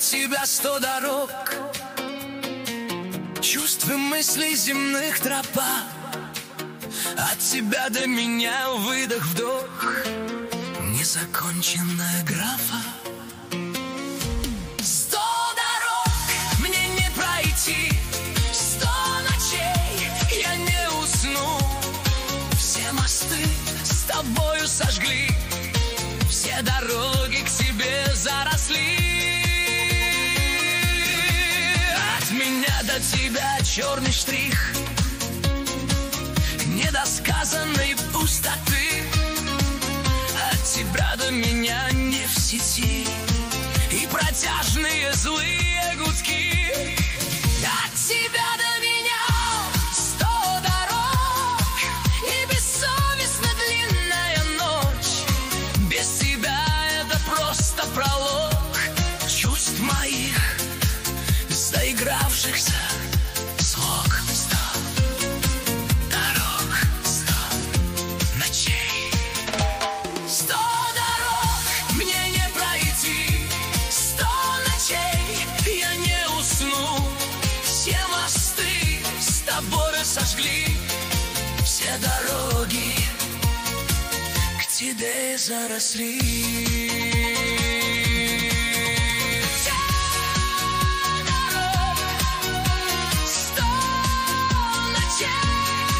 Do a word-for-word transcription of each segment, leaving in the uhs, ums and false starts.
тебя сто дорог, чувств и мыслей земных тропа. От тебя до меня выдох-вдох, незаконченная графа. Сто дорог мне не пройти, сто ночей я не усну. Все мосты с тобою сожгли, все дороги к тебе заросли. От меня до тебя черный штрих недосказанной пустоты. От тебя до меня не в сети и протяжные злые гудки. От тебя до меня сто дорог и бессовестно длинная ночь. Без тебя это просто пролог чувств моих, заигравшихся слог. Сожгли все дороги, к тебе заросли. Все дороги, сто ночей.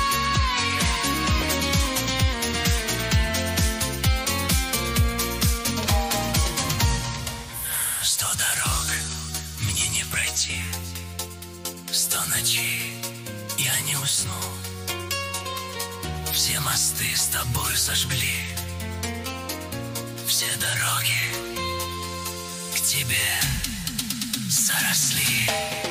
Сто дорог мне не пройти, сто ночей я не усну. Все мосты с тобой сожгли, все дороги к тебе заросли.